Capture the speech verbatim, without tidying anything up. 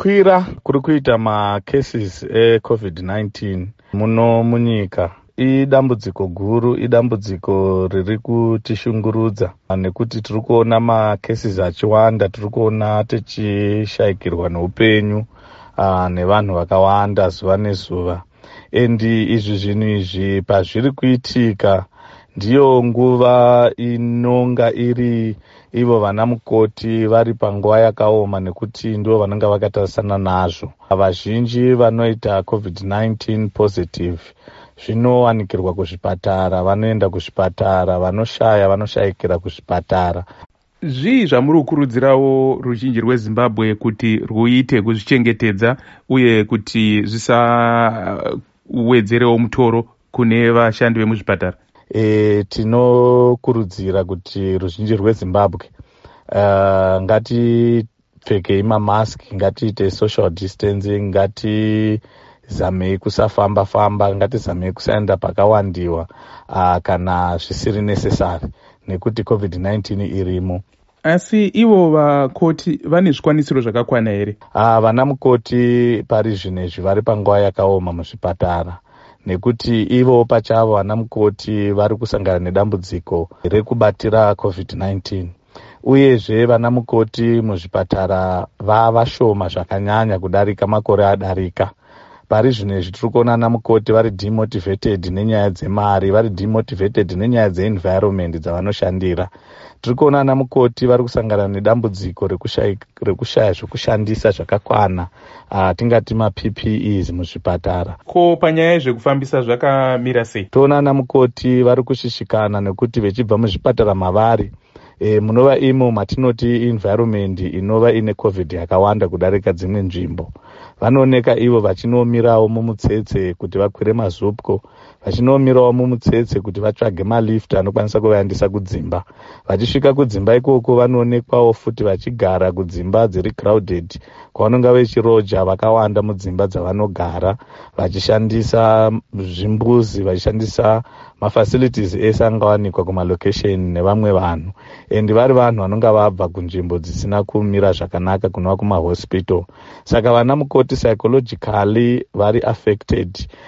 Kukwira kuri kuita macases ecovid nineteen muno munyika idambudziko guru, idambudziko riri kutishungurudza nekuti tiri kuona macases achiwanda, tiri kuona tichishayikirwa neupenyu uh, nevanhu vakawanda zuva nezuva. Endi izvi zvinhu izvi pazviri kuitika ndiyo nguva inonga iri ivo vana mukoti vari panguva yakaoma, nekuti ndivo vanonga vakatarisana nazvo. Vazhinji vanoita covid nineteen positive zvinowanikirwa kuzvipatara, vanoenda kuzvipatara, vanoshaya vanoshayikira kuzvipatara. Zvii zvamuri kukurudzirawo ruzhinji rweZimbabwe kuti ruite kuzvichengetedza uye kuti zvisawedzerewo mutoro kune vashandi vemuzvipatara? E, tinokurudzira kuti ruzhinji rweZimbabwe uh, ngatipfekei mamaski, ngatiite social distancing, ngatizamei kusafamba famba, ngatizamei kusaenda pakawandiwa uh, kana zvisiri necessary nekuti covid nineteen irimo. Asi ivo vakoti vane zvikwanisiro zvakakwana here? Uh, vana mukoti pari zvinezvi vari panguva yakaoma muzvipatara, nekuti ivo pachavo vana mukoti vari kusangana nedambudziko rekubatira covid nineteen. Uyezve vana mukoti muzvipatara vavashoma zvakanyanya kudarika makore adarika. Pari zvinezvi tiri kuona vana mukoti vari demotivated nenyaya dzemari, vari demotivated nenyaya dzeenvironment dzavanoshandira. Tiri kuona vana mukoti vari kusangana nedambudziko rekushaya, rekushaya zvekushandisa zvakakwana, uh, tingati ma-P P Es muzvipatara. Ko panyaya yezvekufambisa zvakamira sei? Toona vana mukoti vari kushishikana nekuti vechibva muzvipatara mavari e, munova imo matinoti environment inova ine covid yakawanda kudarika dzimwe nzvimbo. Vanooneka ivo vachinomirawo mumutsetse kuti vakwire mazupko, vachinomirawo mumutsetse kuti vatsvage malift anokwanisa kuvaendesa kudzimba. Vachisvika kudzimba ikoko vanoonekwawo futi vachigara kudzimba dziri crowded, kwavanonga vechiroja vakawanda mudzimba dzavanogara, vachishandisa zvimbuzi, vachishandisa mafacilities ese angawanikwa kumalocation nevamwe vanhu. Endi vari vanhu vanonga vabva kunzvimbo dzisina kumira zvakanaka, kunova kumahospital. Saka vana mukoti psychologically vari affected.